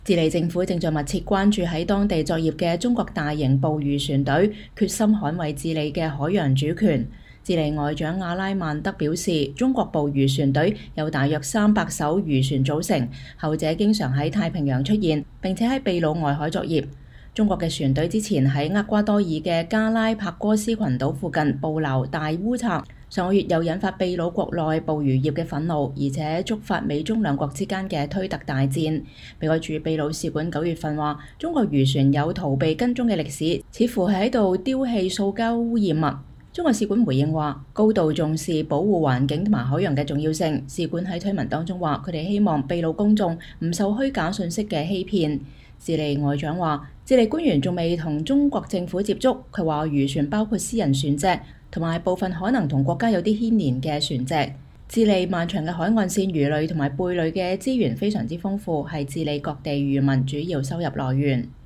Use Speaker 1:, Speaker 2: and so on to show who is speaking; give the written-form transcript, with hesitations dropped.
Speaker 1: 智利政府正在密切關注喺當地作業嘅中國大型捕魚船隊，決心捍衛智利嘅海洋主權。智利外長阿拉曼德表示，中國捕魚船隊由大約300艘漁船組成，後者經常喺太平洋出現，並且喺秘魯外海作業。中國嘅船隊之前喺厄瓜多爾嘅加拉帕戈斯群島附近捕撈大烏賊，上個月又引發秘魯國內捕魚業嘅憤怒，而且觸發美中兩國之間嘅推特大戰。美國駐秘魯使館9月份話，中國漁船有逃避跟蹤嘅歷史，似乎係喺度丟棄塑膠污染物。中國使館回應話，高度重視保護環境同埋海洋嘅重要性。使館喺推文當中話，佢哋希望秘魯公眾唔受虛假信息嘅欺騙。智利外長話，智利官員仲未同中國政府接觸。佢話漁船包括私人船隻同埋部分可能同國家有啲牽連嘅船隻。智利漫長嘅海岸線魚類同埋貝類嘅資源非常之豐富，係智利各地漁民主要收入來源。